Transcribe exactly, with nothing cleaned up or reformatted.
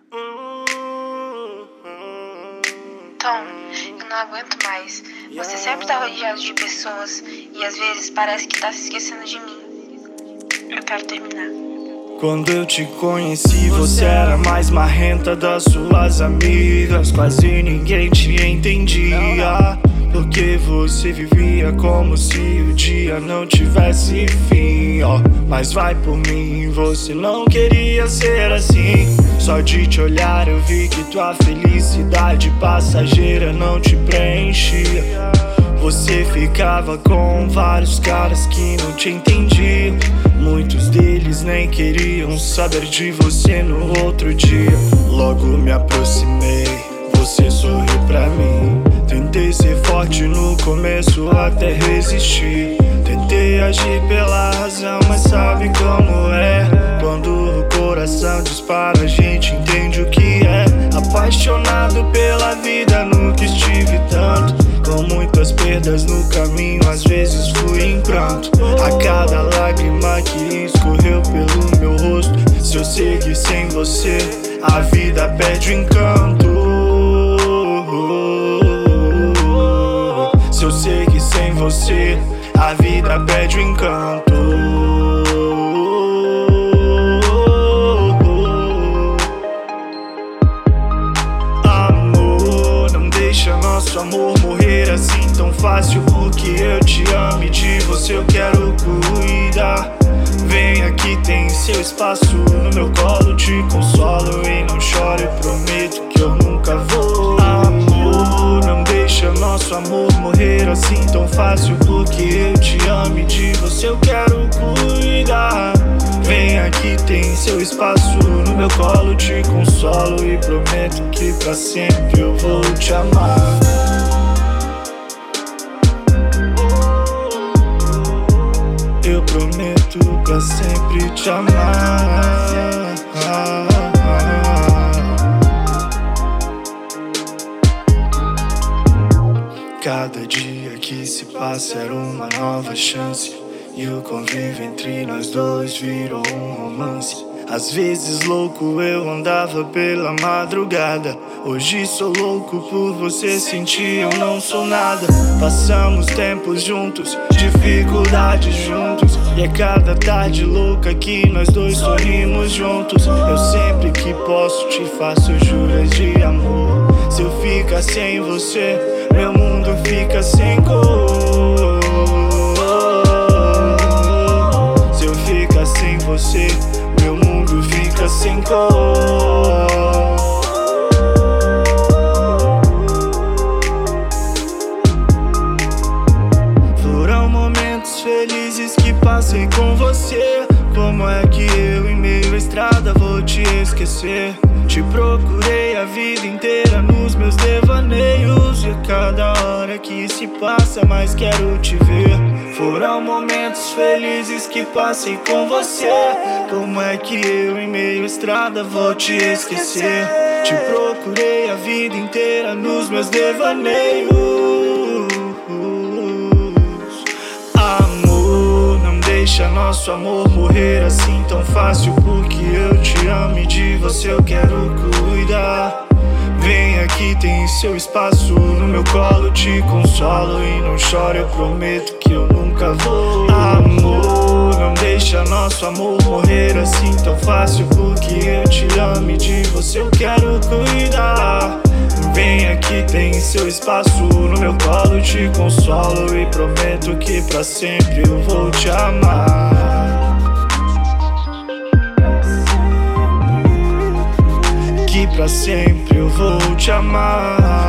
Tom, eu não aguento mais. Você sempre tá rodeado de pessoas e às vezes parece que tá se esquecendo de mim. Eu quero terminar. Quando eu te conheci, você era mais marrenta das suas amigas. Quase ninguém te entendia, porque você vivia como se o dia não tivesse fim, ó. Mas vai por mim, você não queria ser assim. Só de te olhar eu vi que tua felicidade passageira não te preenchia. Você ficava com vários caras que não te entendiam. Muitos deles nem queriam saber de você no outro dia. Logo me aproximei, você sorriu pra mim. Tentei ser forte no começo até resistir. Tentei agir pela razão, mas sabe como é. Quando o coração dispara, a gente entende o que é. Apaixonado pela vida, nunca estive tanto. Com muitas perdas no caminho, às vezes fui em pranto. A cada lágrima que escorreu pelo meu rosto, se eu seguir sem você, a vida perde o encanto. Se eu seguir sem você, a vida perde o encanto. Amor, não deixa nosso amor morrer assim tão fácil, porque eu te amo e de você eu quero cuidar. Vem aqui, tem seu espaço no meu colo, te consolo e não chore, eu prometo que eu nunca vou. Amor, não deixa nosso amor morrer assim tão fácil, porque eu te amo e de você eu quero cuidar. Vem aqui, tem seu espaço no meu colo, te consolo e prometo que pra sempre eu vou te amar. Eu prometo pra sempre te amar. Cada dia que se passa era uma nova chance, e o convívio entre nós dois virou um romance. Às vezes louco eu andava pela madrugada. Hoje sou louco por você, sentir eu não sou nada. Passamos tempos juntos, dificuldades juntos, e é cada tarde louca que nós dois sorrimos juntos. Eu sempre que posso te faço juras de amor. Se eu ficar sem você, meu mundo fica sem cor. Se eu ficar sem você, meu mundo fica sem cor. Foram momentos felizes que passei com você. Como é que eu em meio à estrada vou te esquecer? Te procurei a vida inteira nos meus devaneios, e a cada hora que se passa mais quero te ver. Foram momentos felizes que passei com você. Como é que eu em meio à estrada vou te esquecer? Te procurei a vida inteira nos meus devaneios. Amor, não deixa nosso amor morrer assim tão fácil, porque eu te amo e de você eu quero cuidar. Vem aqui, tem seu espaço no meu colo, te consolo e não chore, eu prometo que eu nunca vou. Amor, não deixa nosso amor morrer assim tão fácil, porque eu te amo e de você eu quero cuidar. Vem aqui, tem seu espaço no meu colo, te consolo e prometo que pra sempre eu vou te amar. Que pra sempre eu vou te amar.